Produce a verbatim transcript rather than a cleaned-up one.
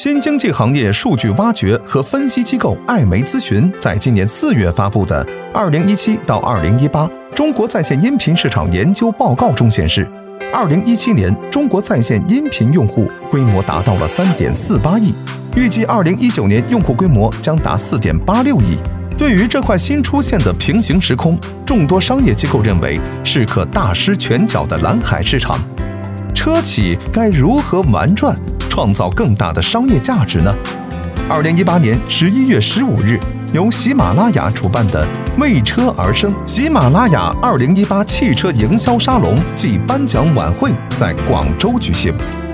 新经济行业数据挖掘和分析机构艾媒咨询在今年四月发布的《二零一七到二零一八中国在线音频市场研究报告》中显示，二零一七年中国在线音频用户规模达到了 三点四八亿，预计二零一九年用户规模将达 四点八六亿。对于这块新出现的平行时空，众多商业机构认为是可大施拳脚的蓝海市场。车企该如何玩转，创造更大的商业价值呢？二零一八年十一月十五日，由喜马拉雅主办的为车而生喜马拉雅二零一八汽车营销沙龙暨颁奖晚会在广州举行。